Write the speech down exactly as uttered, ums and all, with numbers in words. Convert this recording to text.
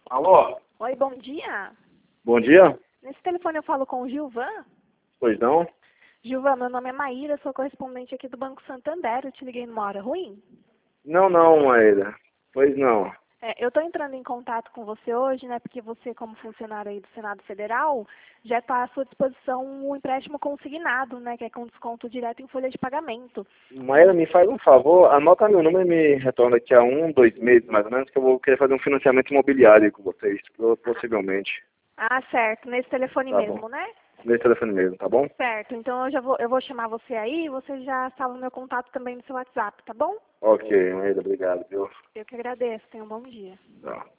Alô? Oi, bom dia. Bom dia? Nesse telefone eu falo com o Gilvan. Pois não? Gilvan, meu nome é Maíra, sou correspondente aqui do Banco Santander. Eu te liguei numa hora ruim. Não, não, Maíra. Pois não. É, eu estou entrando em contato com você hoje, né, porque você, como funcionário aí do Senado Federal, já está à sua disposição um empréstimo consignado, né, que é com desconto direto em folha de pagamento. Maíra, me faz um favor, anota meu número e me retorna daqui a um, dois meses, mais ou menos, que eu vou querer fazer um financiamento imobiliário com vocês, possivelmente. Ah, certo, nesse telefone Tá bom. mesmo, né? Nesse telefone mesmo, tá bom? Certo, então eu já vou, eu vou chamar você aí e você já salva o meu contato também no seu WhatsApp, tá bom? Ok, Maíra, obrigado, viu? Eu que agradeço, tenha um bom dia. Tá.